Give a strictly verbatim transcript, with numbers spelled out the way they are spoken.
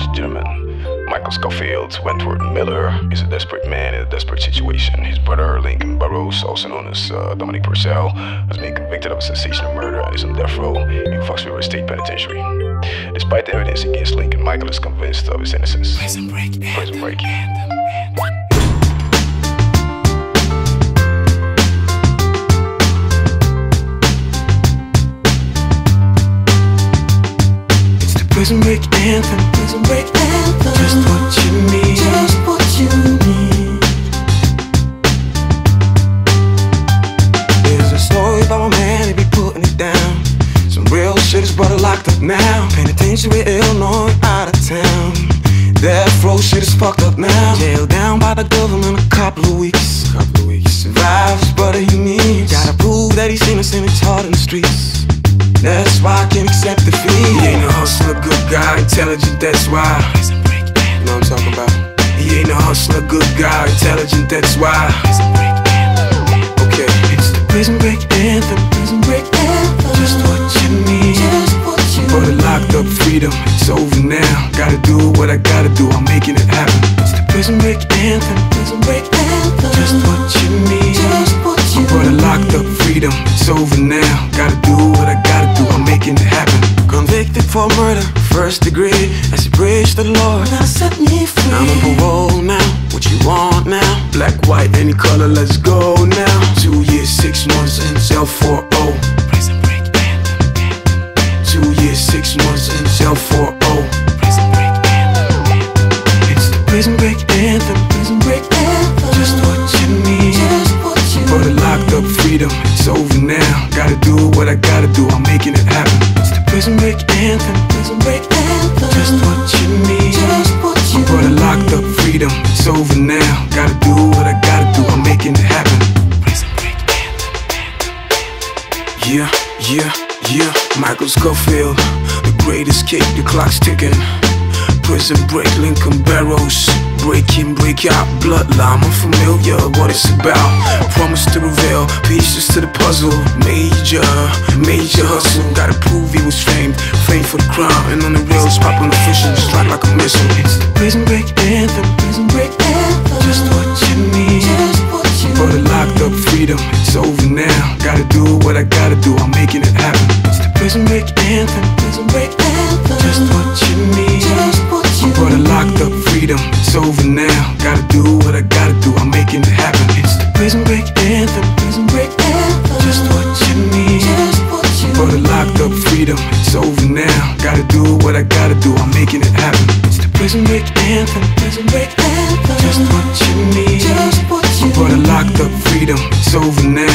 and gentlemen, Michael Scofield Wentworth Miller is a desperate man in a desperate situation. His brother, Lincoln Burrows, also known as uh, Dominic Purcell, has been convicted of a sensational murder and is on death row in Fox River State Penitentiary. Despite the evidence against Lincoln, Michael is convinced of his innocence. Prison Break. Prison Break. Prison Break anthem, Prison Break anthem. Just what you need, just what you need. There's a story about my man, he be putting it down. Some real shit is brother locked up now. Penitentiary, Illinois, out of town. Death row shit is fucked up now. Jailed down by the government a couple of weeks. Couple of weeks. Survives, brother, he needs. Gotta prove that he's innocent, it's hard in the streets. That's why I can't accept defeat. He ain't a hustler, good guy, intelligent, that's why. You know what I'm talking about? He ain't a hustler, good guy, intelligent, that's why. Okay, it's the Prison Break anthem, Prison Break anthem. Just what you need, just what you need. Brother locked up, freedom, it's over now. Gotta do what I gotta do, I'm making it happen. It's the Prison Break anthem, Prison Break anthem. Just what you need, just what you need. Brother locked up, freedom, it's over now. Gotta do what I gotta do, I'm making it happen. Convicted for murder, first degree. As he prays to the Lord, now set me free. I'm on parole now, what you want now? Black, white, any color, let's go now. Two years, six months in cell for oh. Prison Break anthem, anthem. Two years, six months in cell for oh. Prison Break anthem, anthem. It's the Prison Break anthem, Prison Break anthem. Just what you need, just what you need. Brother locked up, freedom, it's over now. Gotta do what I gotta do, I'm making it happen. It's the Prison Break anthem, Prison Break anthem. Just what you need, just what you need. Brother locked up, freedom, it's over now. Gotta do what I gotta do, I'm making it happen. Prison Break anthem, anthem. Yeah, yeah, yeah. Michael Scofield, the great escape, the clock's ticking. Prison Break, Lincoln Burrows. Break in, break out, bloodline, I'm familiar what it's about. Promise to reveal pieces to the puzzle. Major, major hustle. Gotta prove he was famed, famed for the crown. And on the rails, popping the fishing, strike like a missile. It's the Prison Break anthem, Prison Break anthem. Just what you need, just what you need. Brother locked up, freedom, it's over now. Gotta do what I gotta do, I'm making it happen. It's the Prison Break anthem, Prison Break anthem. Just what you need, just what you need. Brother locked up, freedom, it's over now. Gotta do what I gotta do, I'm making it happen. It's the Prison Break anthem, Prison Break anthem. Just what you need, just what you need. Brother locked up, freedom, it's over now. Gotta do what I gotta do, I'm making it happen. It's the Prison Break anthem, Prison Break anthem. Just what you need, just what you need. Brother locked up, freedom, it's over now.